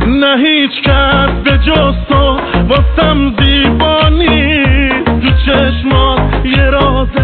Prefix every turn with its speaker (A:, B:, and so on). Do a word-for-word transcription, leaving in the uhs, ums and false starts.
A: نه هیچ کس به جز تو واسم زیبا نیست، تو چشمات یه راز